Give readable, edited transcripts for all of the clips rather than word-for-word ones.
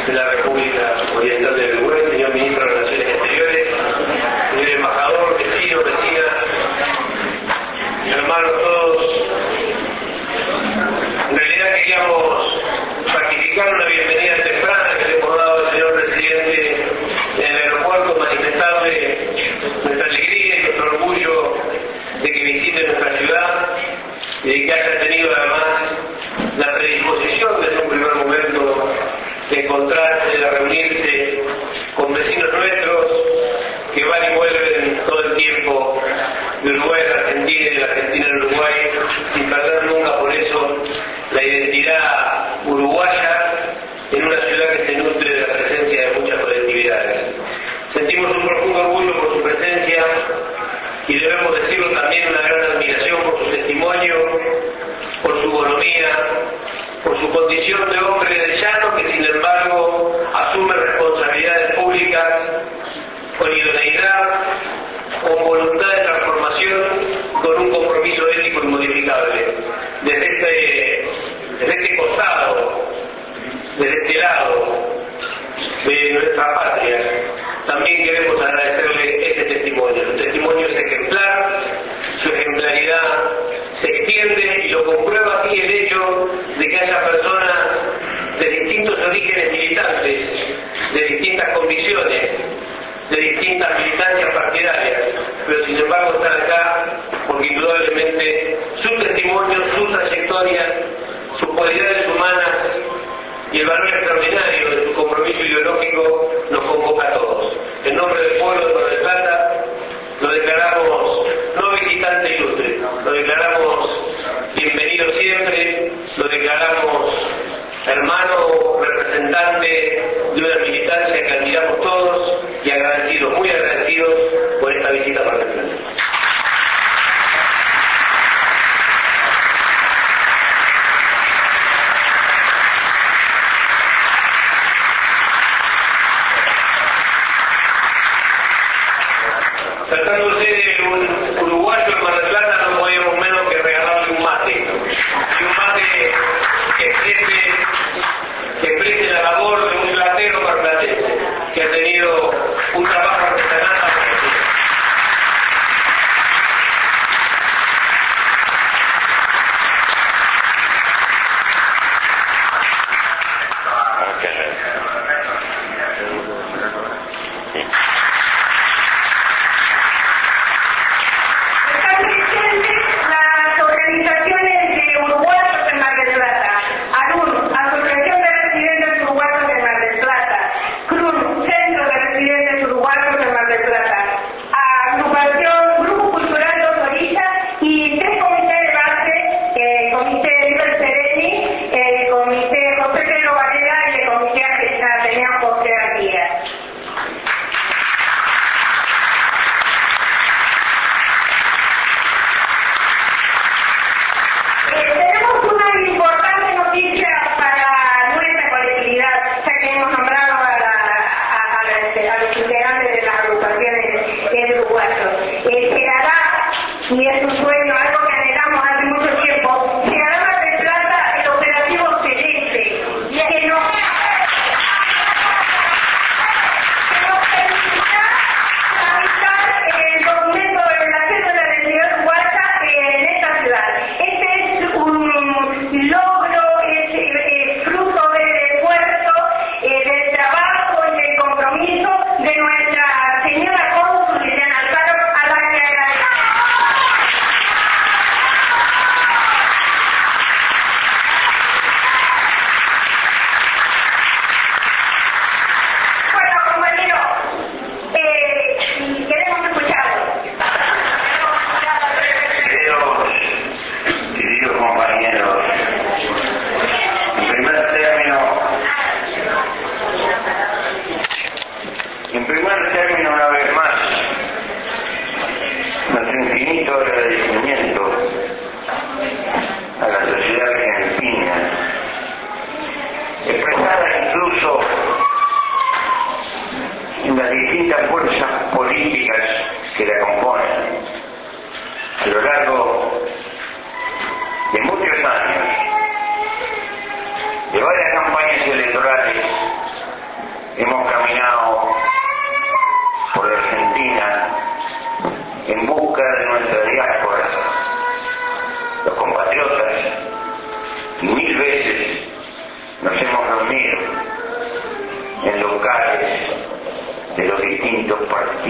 de la República Oriental del Uruguay, señor Ministro de Relaciones Exteriores, señor embajador, vecinos, vecinas, hermanos todos. En realidad queríamos ratificar una bienvenida temprana que le hemos dado al señor presidente en el aeropuerto, manifestarle nuestra alegría y nuestro orgullo de que visite nuestra ciudad y de que haya tenido además la predisposición desde un primer momento de encontrarse, de reunirse con vecinos nuestros que van y vuelven todo el tiempo de Uruguay a la Argentina y de la Argentina al Uruguay, sin perder nunca por eso la identidad uruguaya en una ciudad que se nutre de la presencia de muchas colectividades. Sentimos un profundo orgullo por su presencia y debemos decirlo también una gran admiración por su testimonio, por su bonomía, por su condición de hombre de llano que sin embargo asume responsabilidades públicas con idoneidad, con voluntad de transformación, con un compromiso ético inmodificable. Desde este costado, desde este lado de nuestra patria, también queremos agradecerle ese testimonio. Su testimonio es ejemplar, su ejemplaridad se extiende y lo comprueba aquí el hecho de que haya personas de distintos orígenes militantes, de distintas convicciones, de distintas militancias partidarias, pero sin embargo están acá porque indudablemente su testimonio, su trayectoria, sus cualidades humanas y el valor extraordinario de su compromiso ideológico nos convoca a todos. En nombre del pueblo de Mar del Plata lo declaramos no visitante ilustre, lo declaramos bienvenido siempre, lo declaramos hermano representante de una militancia que admiramos todos y agradecidos, muy agradecidos por esta visita a Mar del Plata. Tratándose de un uruguayo en Mar del Plata, no podíamos menos que regalarle un mate. Y un mate que exprese la labor de un platero marplatense, que ha tenido un trabajo artesanal magnífico.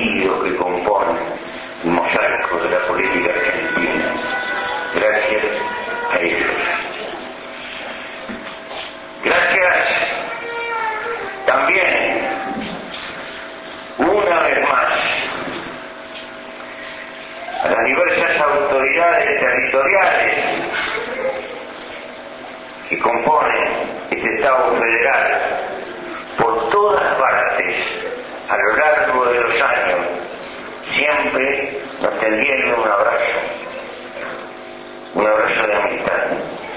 tejido que compone el mosaico de la política argentina, gracias a ellos. Gracias también, una vez más, a las diversas autoridades territoriales que componen este Estado federal por todas partes a lo largo de los años, siempre nos tendieron un abrazo de amistad.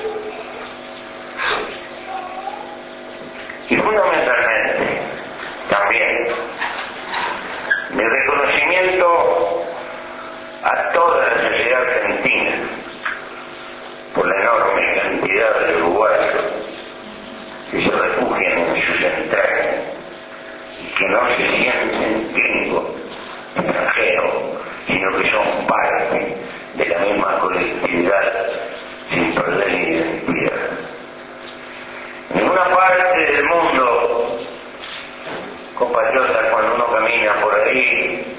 Y fundamentalmente también mi reconocimiento a toda la sociedad argentina por la enorme cantidad de uruguayos que se refugian en sus entrañas y que no se sienten gringos, extranjeros, sino que son parte de la misma colectividad sin perder identidad. En una parte del mundo, compatriotas, cuando uno camina por ahí,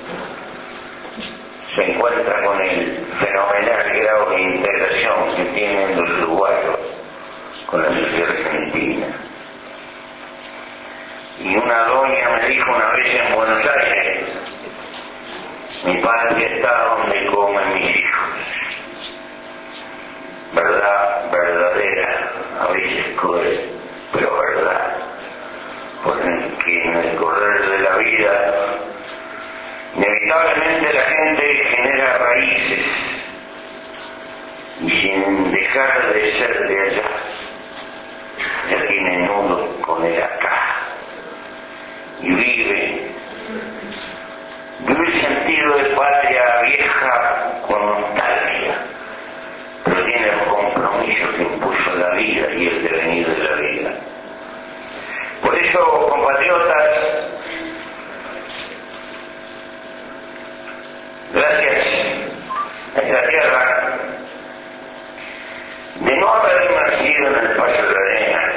se encuentra con el fenomenal grado de integración que tienen los uruguayos con la sociedad argentina. Y una doña me dijo una vez en Buenos Aires: mi patria está donde comen mis hijos. Verdad verdadera, a veces cruel, pero verdad, porque en el correr de la vida inevitablemente la gente genera raíces y sin dejar de ser de allá ya tiene nudo con el acá y vive el sentido de patria vieja con nostalgia, pero tiene los compromisos que impuso la vida y el devenir de la vida. Por eso, compatriotas, gracias a esta tierra, de no haber nacido en el Paso de la Arena,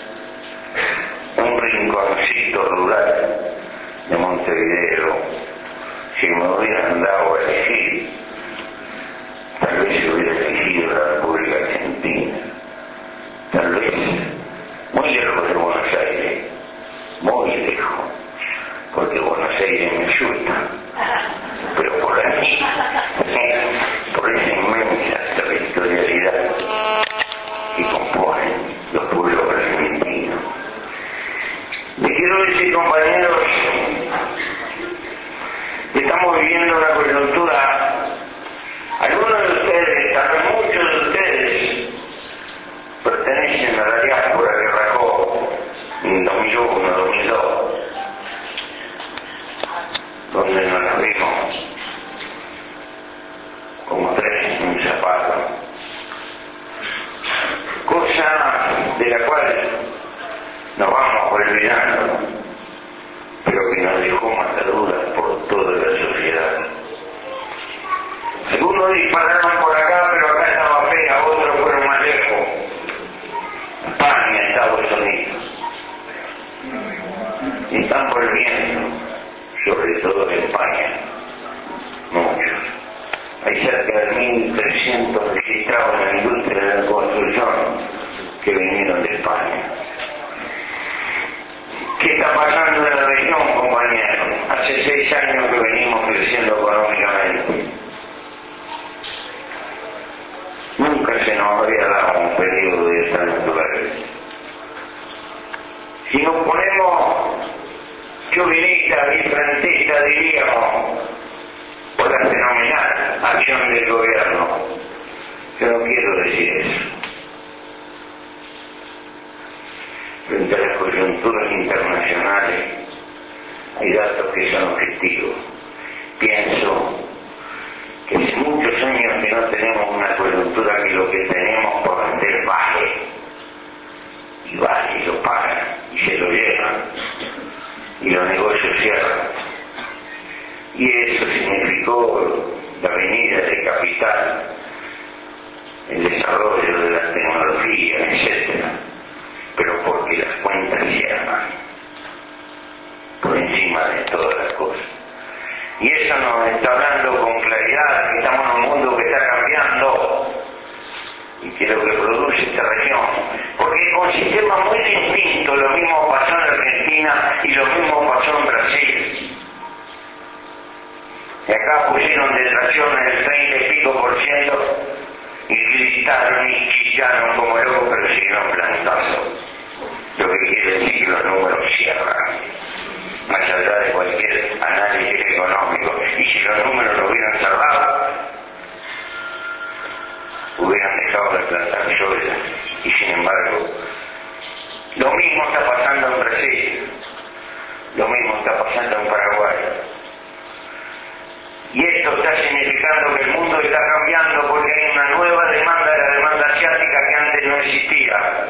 un rinconcito rural de Montevideo, si me hubieran dado a elegir, tal vez hubiera elegido la República Argentina, tal vez muy lejos de Buenos Aires, muy lejos, porque Buenos Aires me asusta, pero por aquí, por esa inmensa territorialidad que componen los pueblos argentinos. Les quiero decir, compañeros, que estamos viviendo una coyuntura, algunos de ustedes, tal vez muchos de ustedes, pertenecen a la diáspora que rajó en 2001, 2002, donde nos la vimos como tres en un zapato, cosa de la cual nos vamos olvidando, pero que nos dejó mataduras por toda la sociedad. Algunos dispararon por acá, pero acá estaba fea, otros fueron más lejos, España, Estados Unidos, y están volviendo, sobre todo de España, muchos. Hay cerca de 1.300 registrados en la industria de la construcción que vinieron de España. ¿Qué está pasando en la región, compañeros? Hace 6 años que venimos creciendo económicamente. Nunca se nos había dado un periodo de esta naturaleza. Si nos ponemos chauvinistas y francistas, diríamos, por la fenomenal acción del gobierno, yo no quiero decir eso. Frente a las coyunturas internacionales hay datos que son objetivos. Pienso que hace muchos años que no tenemos una coyuntura que lo que tenemos por vender vale, y vale, y lo pagan, y se lo llevan, y los negocios cierran. Y eso significó la venida de capital, el desarrollo de la tecnología, etc. Pero porque las cuentas cierran por encima de todas las cosas. Y eso nos está hablando con claridad que estamos en un mundo que está cambiando y que lo que produce esta región, porque con sistemas muy distintos, lo mismo pasó en Argentina y lo mismo pasó en Brasil. Y acá pusieron detraciones del 30 y pico % y gritaron y chillaron como locos, pero siguieron plantando. Lo que quiere decir que los números cierran, más allá de cualquier análisis económico. Y si los números lo hubieran cerrado, hubieran dejado de plantar soya. Y sin embargo, lo mismo está pasando en Brasil, lo mismo está pasando en Paraguay. Y esto está significando que el mundo está cambiando porque hay una nueva demanda de la demanda asiática que antes no existía.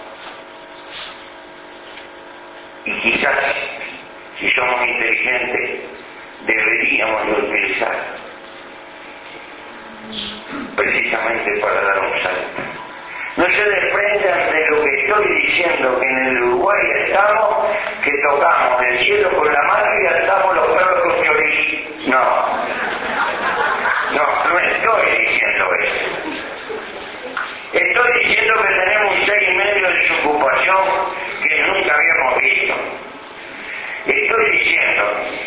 Y quizás, si somos inteligentes, deberíamos de utilizar precisamente para dar un salto. No se desprendan de lo que estoy diciendo, que en el Uruguay estamos, que tocamos el cielo con la mano y atamos los perros con chorizo. No estoy diciendo eso. Estoy diciendo que tenemos un 6,5% de desocupación que nunca habíamos visto. Estoy diciendo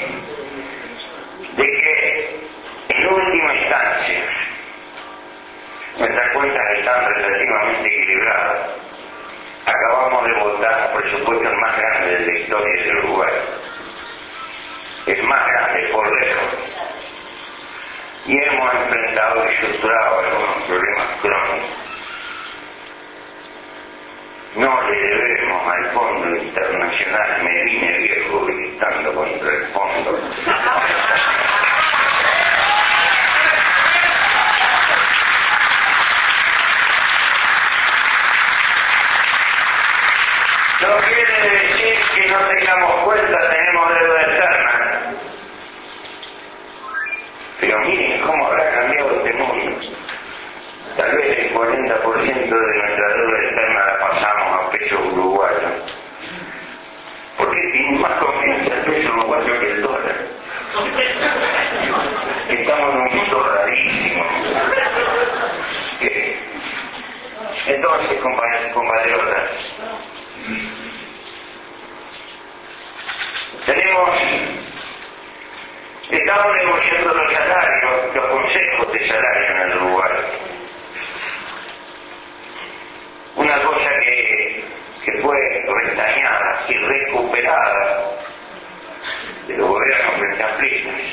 de que en última instancia nuestras cuentas están relativamente equilibradas. Acabamos de votar un presupuesto el más grande de la historia del Uruguay. El más grande por lejos. Y hemos enfrentado y superado algunos problemas crónicos. No le debemos al Fondo Internacional, me vine viejo gritando contra el fondo. No quiere decir que no tengamos cuenta, tenemos deuda externa. Pero miren cómo habrá cambiado este mundo. Tal vez el 40% de nuestra deuda externa la pasamos a pesos uruguayos. ¿Por qué tienen más confianza el peso uruguayo que el dólar? Estamos en un mundo rarísimo. Entonces, compatriotas, estamos negociando los salarios, los consejos de salario en el Uruguay. Una cosa que fue restañada y recuperada de los gobiernos frentamplistas.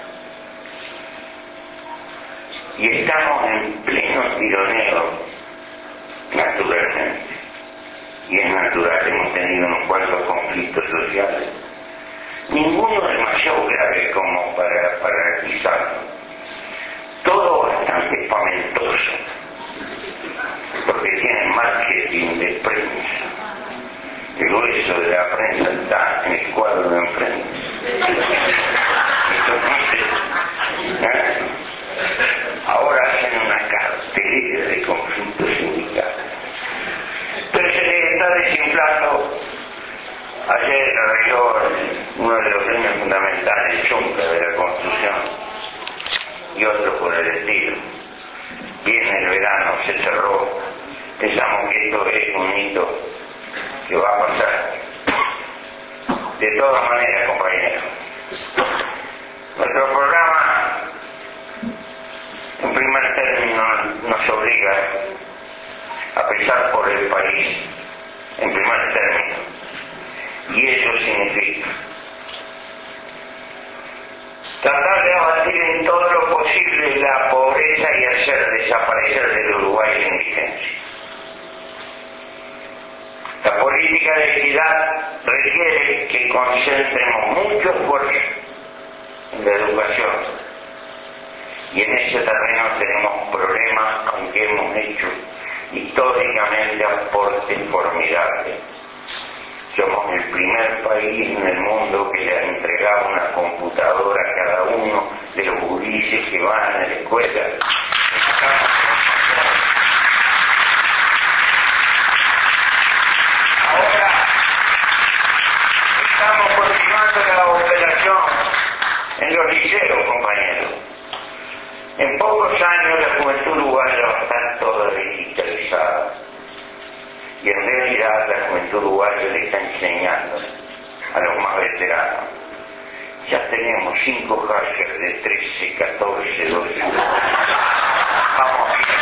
Y estamos en pleno tironeo, naturalmente. Y es natural, hemos tenido unos cuantos conflictos sociales. Ninguno demasiado grave como para paralizarlo. Todo bastante espantoso. Porque tienen marketing de prensa. El grueso de la prensa está en el cuadro de enfrente. Entonces, ahora hacen una cartelera de conflictos sindicales. Pero se les está desinflando. Ayer arregló uno de los premios fundamentales, Chunca, de la construcción, y otro por el estilo. Viene el verano, se cerró. Pensamos que esto es un hito que va a pasar. De todas maneras, compañeros, nuestro programa, en primer término, nos obliga a pensar por el país, en primer término. Y eso significa tratar de abatir en todo lo posible la pobreza y hacer desaparecer del Uruguay la indigencia. La política de equidad requiere que concentremos mucho esfuerzo en la educación. Y en ese terreno tenemos problemas, aunque hemos hecho históricamente aportes formidables. Somos el primer país en el mundo que le ha entregado una computadora a cada uno de los gurises que van a la escuela. Ahora estamos continuando la operación en los liceos, compañeros. En pocos años la juventud uruguaya va a estar toda digitalizada. Y en realidad la juventud uruguaya le está enseñando a los más veteranos. Ya tenemos 5 hackers de 13, 14, 12. Vamos bien.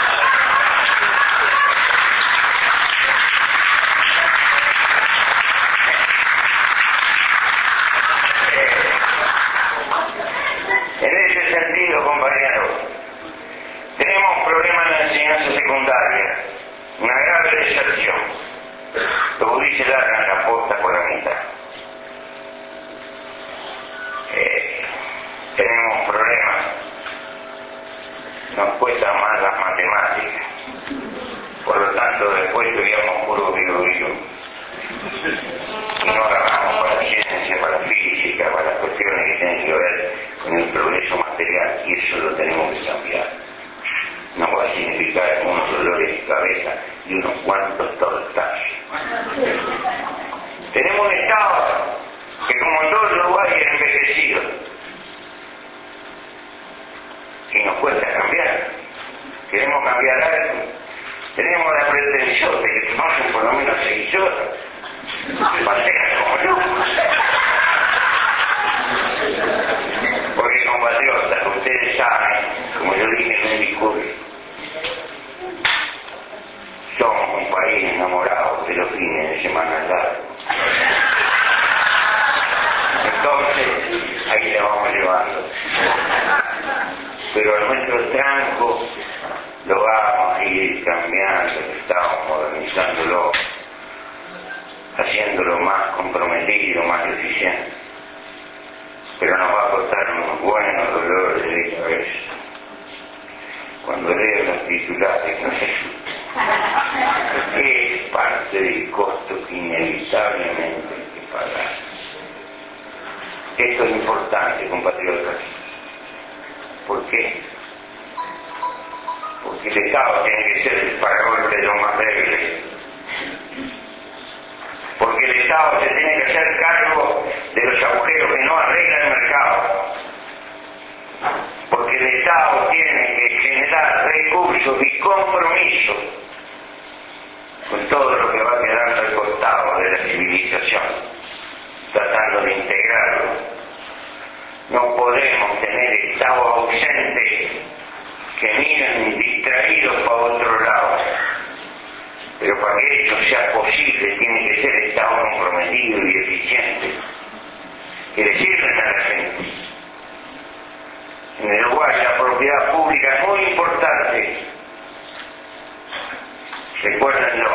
En ese sentido, compañeros, tenemos problemas en la enseñanza secundaria, una grave deserción. Los gurises largan la posta por la mitad. Tenemos problemas, nos cuesta más las matemáticas, por lo tanto después estudiamos puro bio. Y no agarramos para la ciencia, para la física, para las cuestiones que tienen que ver con el progreso material, y eso lo tenemos que cambiar. No va a significar unos dolores de cabeza y unos cuantos tortazos. Tenemos un Estado que, como en todo Uruguay, es envejecido y nos cuesta cambiar. Queremos cambiar algo. Tenemos la pretensión de que pasen por lo menos 6 horas. Pasean como locos. Porque, compatriotas, ustedes saben, como yo dije en el discurso, somos un país enamorado de los fines de semana largos. Entonces, ahí le vamos llevando. Pero a nuestro tranco lo vamos a ir cambiando, estamos modernizándolo, haciéndolo más comprometido, más eficiente. Pero nos va a costar unos buenos dolores de cabeza. Cuando leo los titulares, no sé, es parte del costo que inevitablemente hay que pagar. Esto es importante, compatriotas. ¿Por qué? Porque el Estado tiene que ser el paragolpe de los más débiles. Porque el Estado se tiene que hacer cargo de los agujeros que no arregla el mercado. Porque el Estado tiene que generar recursos y compromisos con todo lo que va quedando al costado de la civilización, tratando de integrarlo. No podemos tener estados ausentes que miren distraídos para otro lado. Pero para que esto sea posible tiene que ser estados comprometidos y eficientes, que le sirven a la gente. En el Uruguay la propiedad pública es muy importante. Recuérdenlo.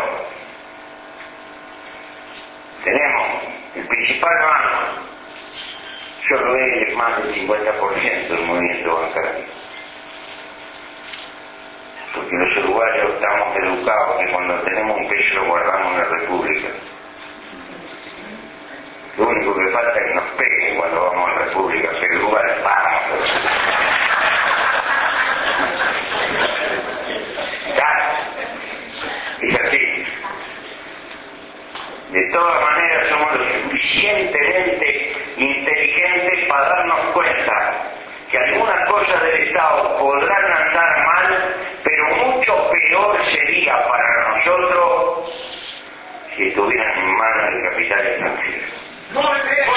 Tenemos el principal banco, solo es más del 50% del movimiento bancario. Porque los uruguayos estamos educados que cuando tenemos un peso lo guardamos en la República. Lo único que falta es que nos peguen cuando vamos a la República, pero igual vamos. ¿Ya? Es así. De todas maneras somos lo suficientemente inteligentes para darnos cuenta que algunas cosas del Estado podrán andar mal, pero mucho peor sería para nosotros si estuvieran en manos del capital extranjero. Muy bien.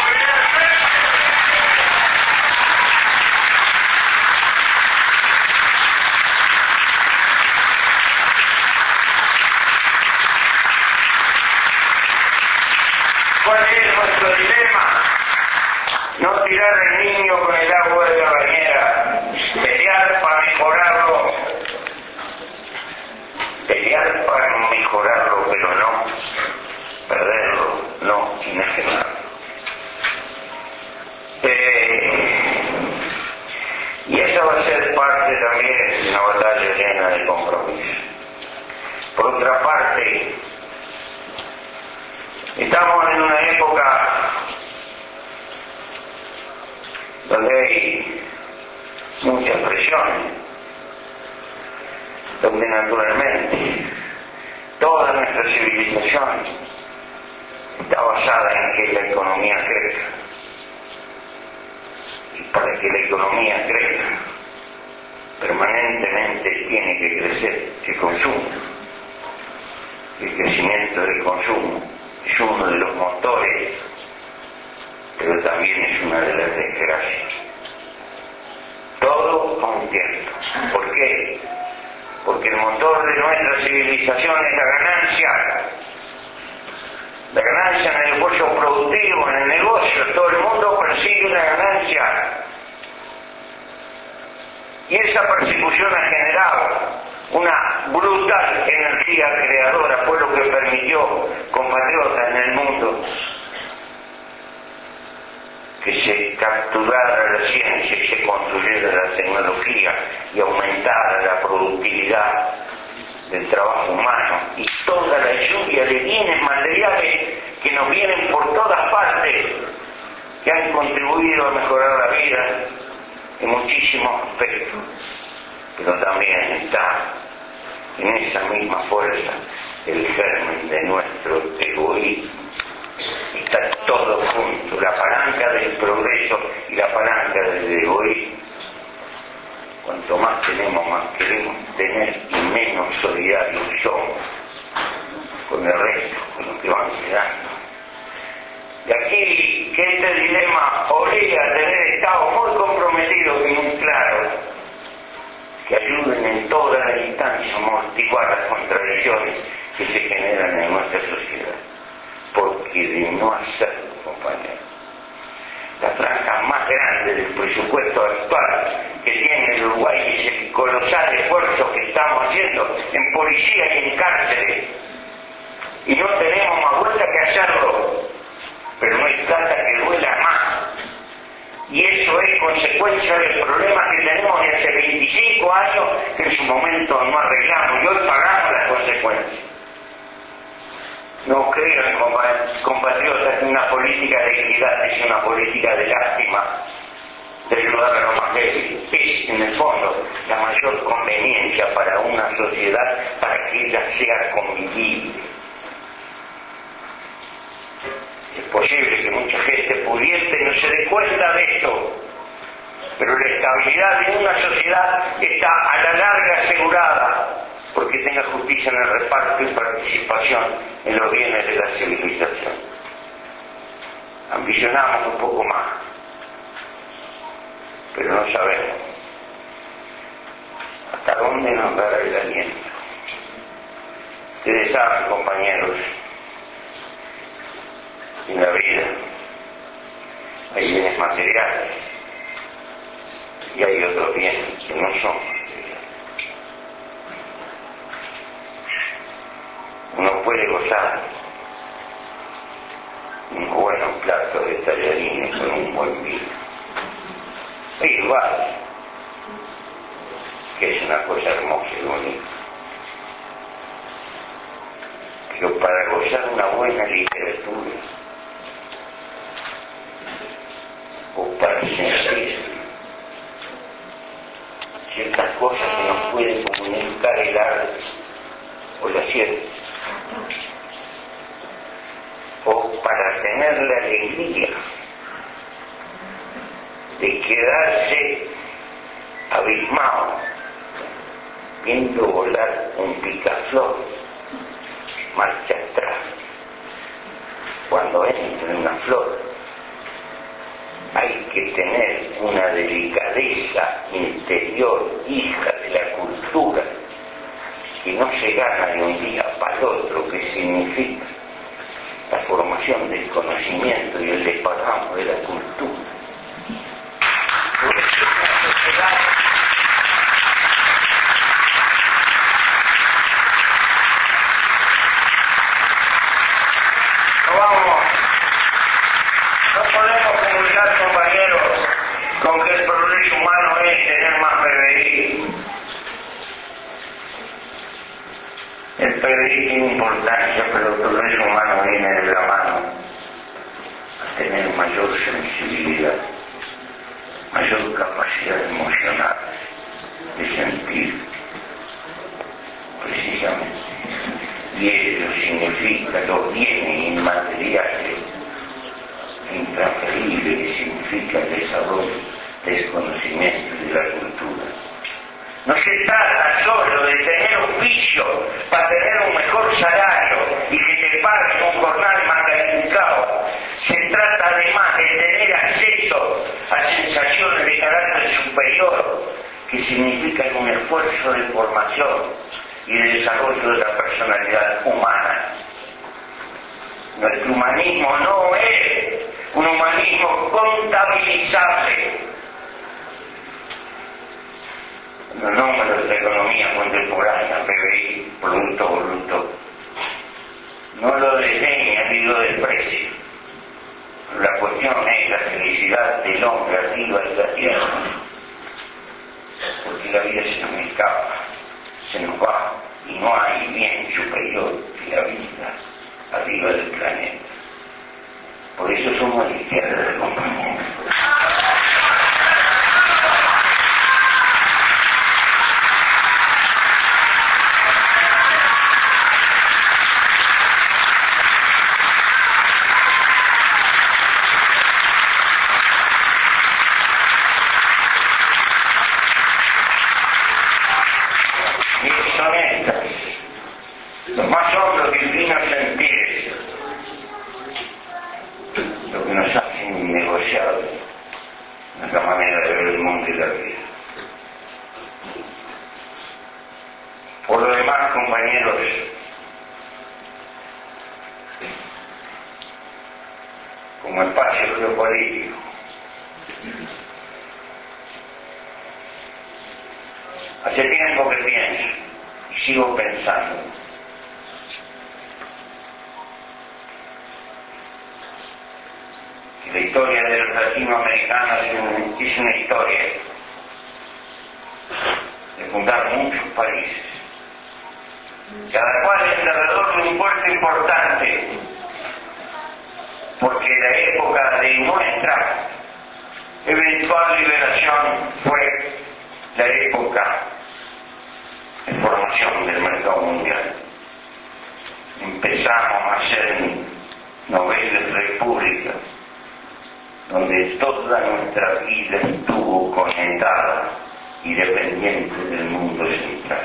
¿Cuál es nuestro dilema? No tirar al niño con el agua de la bañera, pelear para mejorarlo, pero no perderlo, no enajenarlo. Y esa va a ser parte también de una batalla llena de compromiso. Por otra parte, estamos en una época donde hay muchas presiones, donde naturalmente toda nuestra civilización está basada en que la economía crezca. para que la economía crezca. Permanentemente tiene que crecer el consumo. El crecimiento del consumo es uno de los motores, pero también es una de las desgracias. Todo a un tiempo. ¿Por qué? Porque el motor de nuestra civilización es la ganancia. La ganancia en el negocio productivo, en el negocio, todo el mundo persigue la ganancia. Y esa persecución ha generado una brutal energía creadora, fue lo que permitió, compatriotas en el mundo, que se capturara la ciencia y se construyera la tecnología y aumentara la productividad del trabajo humano y toda la lluvia de bienes materiales que nos vienen por todas partes, que han contribuido a mejorar la vida en muchísimos aspectos. Pero también está en esa misma fuerza el germen de nuestro egoísmo. Está todo junto, la palanca del progreso y la palanca del egoísmo. Cuanto más tenemos, más queremos tener y menos solidarios somos con el resto, con los que van quedando. De aquí que este dilema obliga a tener estados muy comprometidos y muy claros, que ayuden en todas las instancias a amortiguar las contradicciones que se generan en nuestra sociedad. Porque de no hacerlo, compañeros, la franja más grande del presupuesto actual que tiene el Uruguay es el colosal esfuerzo que estamos haciendo en policía y en cárceles. Y no tenemos más vuelta que hacerlo, pero no hay plata que duela más. Y eso es consecuencia del problema que tenemos de hace 25 años que en su momento no arreglamos y hoy pagamos las consecuencias. No crean, compatriotas, que una política de equidad es una política de lástima, de ayudar a los más débiles. Es, en el fondo, la mayor conveniencia para una sociedad para que ella sea convivible. Es posible que mucha gente pudiente no se dé cuenta de esto, pero la estabilidad de una sociedad está a la larga asegurada porque tenga justicia en el reparto y participación en los bienes de la civilización. Ambicionamos un poco más, pero no sabemos hasta dónde nos dará el aliento. Ustedes saben, compañeros, en la vida hay bienes materiales y hay otros bienes que no son materiales. Uno puede gozar un buen plato de tallarines con un buen vino. Es igual, que es una cosa hermosa y bonita. Pero para gozar una buena literatura, o para sentir ciertas cosas que nos pueden comunicar el arte o la ciencia, o para tener la alegría de quedarse abismado viendo volar un picaflor marcha atrás. Cuando entra en una flor hay que tener una delicadeza interior, hija de la cultura, que no se gana de un día para el otro, que significa la formación del conocimiento y el desparramo de la cultura. Por eso una sociedad no podemos comunicar, compañeros, con que el progreso humano es tener más PBI. El PBI tiene importancia, pero el progreso humano viene de la mano a tener mayor sensibilidad, mayor capacidad emocional de sentir, precisamente. Y ello significa los bienes inmateriales intransferibles, que significa el desarrollo desconocimiento de la cultura. No se trata solo de tener oficio para tener un mejor salario y que te paguen un jornal más calificado. Se trata además de tener acceso a sensaciones de carácter superior que significan un esfuerzo de formación y de desarrollo de la personalidad humana. Nuestro humanismo no es un humanismo contabilizable. Los números de la economía contemporánea, PBI, Producto Bruto, no lo desdeña ni lo desprecia. La cuestión es la felicidad del hombre arriba de la tierra, porque la vida se nos escapa, se nos va, y no hay bien superior que la vida arriba del planeta. Por eso somos la izquierda del compañero. Lo más hondo que vino a sentir, lo que nos hace innegociable nuestra manera de ver el mundo y la vida. Por lo demás, compañeros, como espacio geopolítico, hace tiempo que pienso y sigo pensando que la historia de los latinoamericanos es una historia de fundar muchos países, cada cual alrededor de un puerto importante, porque la época de nuestra eventual liberación fue la época de formación del mercado mundial. Empezamos a hacer novelas repúblicas, donde toda nuestra vida estuvo conectada y dependiente del mundo central.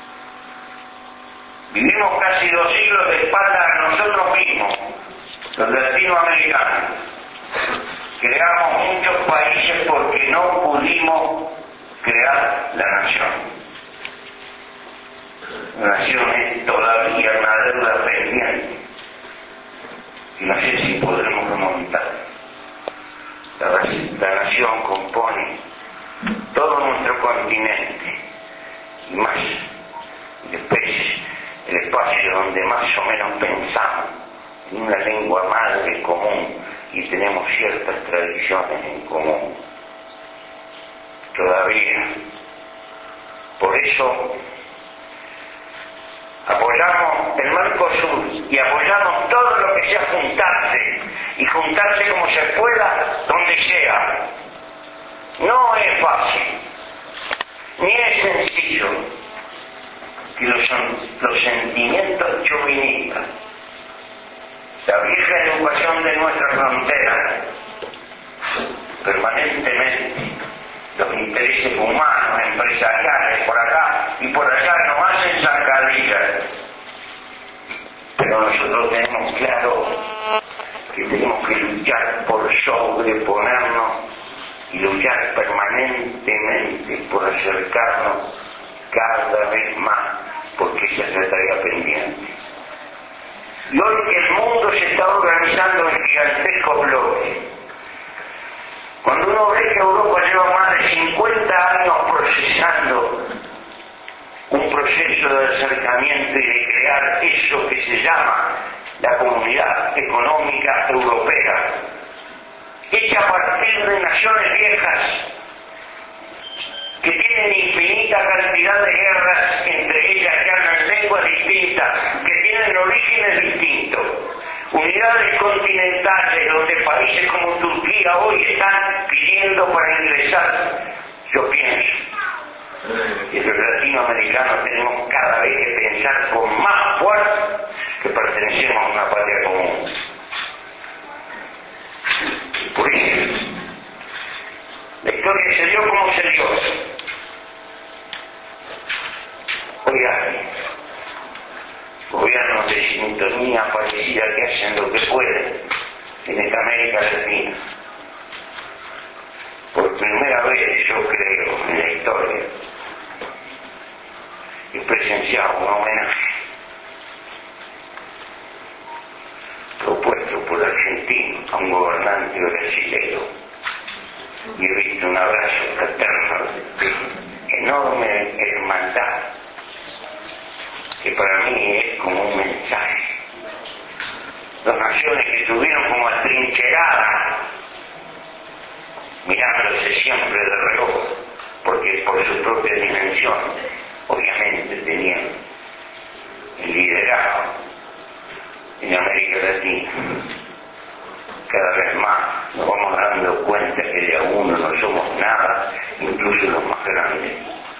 Vivimos casi 2 siglos de espalda a nosotros mismos, los latinoamericanos. Creamos muchos países porque no pudimos crear la nación. La nación es todavía una deuda pendiente y no sé si podremos remontar. La nación compone todo nuestro continente y más, después el espacio donde más o menos pensamos en una lengua madre común y tenemos ciertas tradiciones en común. Todavía. Por eso apoyamos el Mercosur y apoyamos todo lo que sea juntarse, y juntarse como se pueda, donde sea. No es fácil, ni es sencillo, que los sentimientos chauvinistas, la vieja educación de nuestra frontera, permanentemente, los intereses humanos, empresariales, por acá y por allá, no hacen zancadillas. Pero nosotros tenemos claro que tenemos que luchar por sobreponernos y luchar permanentemente por acercarnos cada vez más, porque esa es la tarea pendiente. Y hoy que el mundo se está organizando en gigantescos bloques, cuando uno ve que Europa lleva más de 50 años procesando un proceso de acercamiento y de crear eso que se llama la Comunidad Económica Europea, hecha a partir de naciones viejas que tienen infinita cantidad de guerras entre ellas, que hablan lenguas distintas, que tienen orígenes distintos, unidades continentales donde países como Turquía hoy están pidiendo para ingresar. Yo pienso que los latinoamericanos tenemos cada vez que pensar con más fuerza que pertenecemos a una patria común. Por eso, la historia se dio como se dio. Oiga, gobiernos de sintonía parecida que hacen lo que pueden en esta América Latina. Por primera vez, yo creo, en la historia, he presenciado un homenaje propuesto por argentino a un gobernante brasileño, y he visto un abrazo fraterno de enorme hermandad, que para mí es como un mensaje. Dos naciones que estuvieron como atrincheradas, mirándose siempre de reojo, porque por su propia dimensión, obviamente tenían el liderazgo en América Latina. Cada vez más nos vamos dando cuenta que de a uno no somos nada, incluso los más grandes.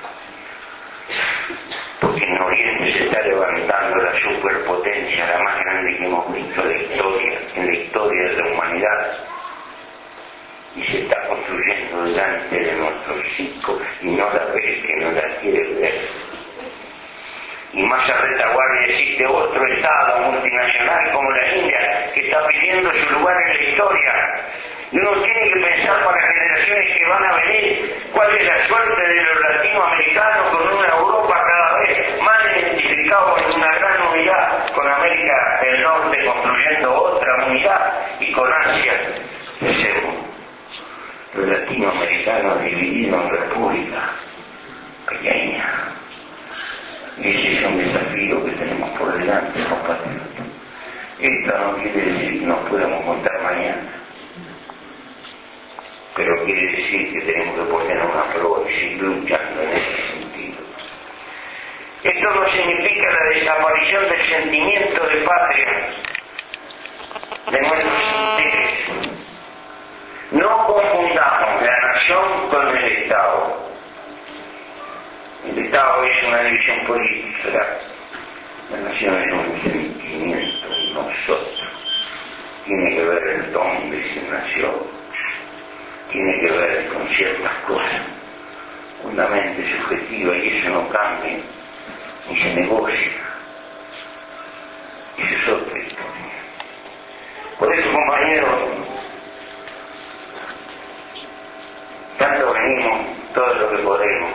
Porque en Oriente se está levantando la superpotencia, la más grande que hemos visto en la historia de la humanidad, y se está construyendo delante de nuestros hijos y no la ve, que no la quiere ver. Y más a retaguardia existe otro Estado multinacional como la India, que está pidiendo su lugar en la historia. Y uno tiene que pensar para las generaciones que van a venir cuál es la suerte de los latinoamericanos con una Europa cada vez más identificada en una gran unidad, con América del Norte construyendo otra unidad y con Asia. Los latinoamericanos divididos en repúblicas pequeñas. Ese es un desafío que tenemos por delante, compatriotas. Esto no quiere decir que nos podamos contar mañana, pero quiere decir que tenemos que poner una prueba y seguir luchando en ese sentido. Esto no significa la desaparición del sentimiento de patria de nuestros intereses. No confundamos la nación con el Estado. El Estado es una división política, la nación es un sentimiento en nosotros. Tiene que ver el dónde se nació, tiene que ver con ciertas cosas, una mente subjetiva, y eso no cambia, ni se negocia. Eso es otra historia. Por eso, compañeros, tanto venimos todo lo que podemos,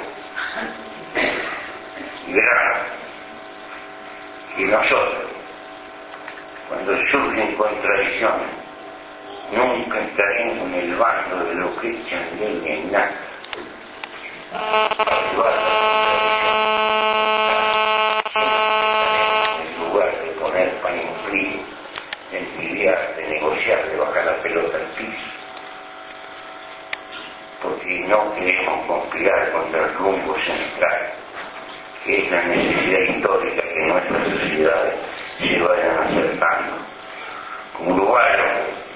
y verán que nosotros, cuando surgen contradicciones, nunca estaremos en el bando de los que echan leña en nada. En lugar de poner pan en frío, de envidiar, de negociar, de bajar la pelota al piso, porque no queremos conspirar contra el rumbo central, que es la necesidad histórica que nuestras sociedades se vayan acercando. Como uruguayo,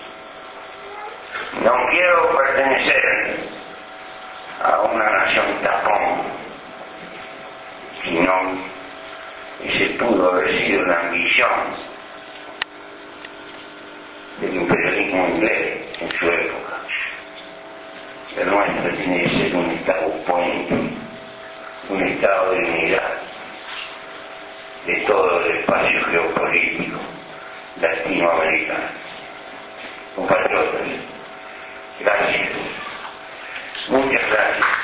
no quiero pertenecer a una nación tapón, sino ese pudo haber sido la ambición del imperialismo inglés en su época. La nuestra tiene que ser un Estado puente, un Estado de unidad de todo el espacio geopolítico latinoamericano. Compatriotas, gracias, muchas gracias.